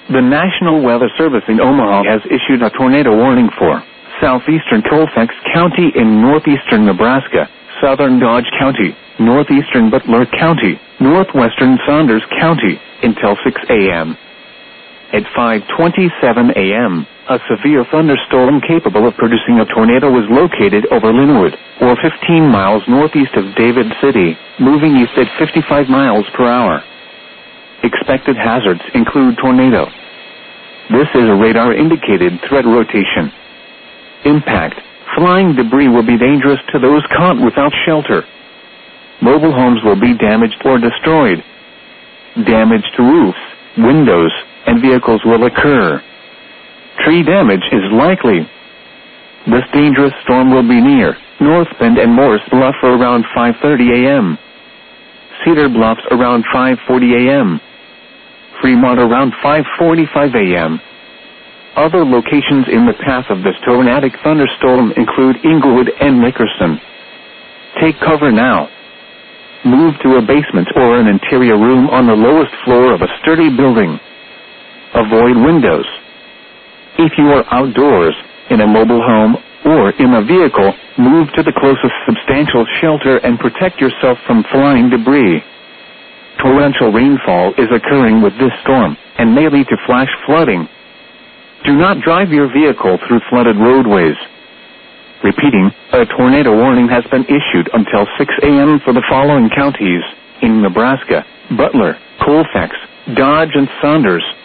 The National Weather Service in Omaha has issued a tornado warning for southeastern Colfax County in northeastern Nebraska, southern Dodge County, northeastern Butler County, northwestern Saunders County, until 6 a.m. At 5:27 a.m., a severe thunderstorm capable of producing a tornado was located over Linwood, or 15 miles northeast of David City, moving east at 55 miles per hour. Expected hazards include tornado. This is a radar-indicated threat rotation. Impact. Flying debris will be dangerous to those caught without shelter. Mobile homes will be damaged or destroyed. Damage to roofs, windows, and vehicles will occur. Tree damage is likely. This dangerous storm will be near North Bend and Morris Bluff around 5:30 a.m. Cedar Bluffs around 5:40 a.m. Fremont around 5:45 a.m. Other locations in the path of this tornadic thunderstorm include Inglewood and Nickerson. Take cover now. Move to a basement or an interior room on the lowest floor of a sturdy building. Avoid windows. If you are outdoors, in a mobile home, or in a vehicle, move to the closest substantial shelter and protect yourself from flying debris. Torrential rainfall is occurring with this storm, and may lead to flash flooding. Do not drive your vehicle through flooded roadways. Repeating, a tornado warning has been issued until 6 a.m. for the following counties in Nebraska: Butler, Colfax, Dodge, and Saunders.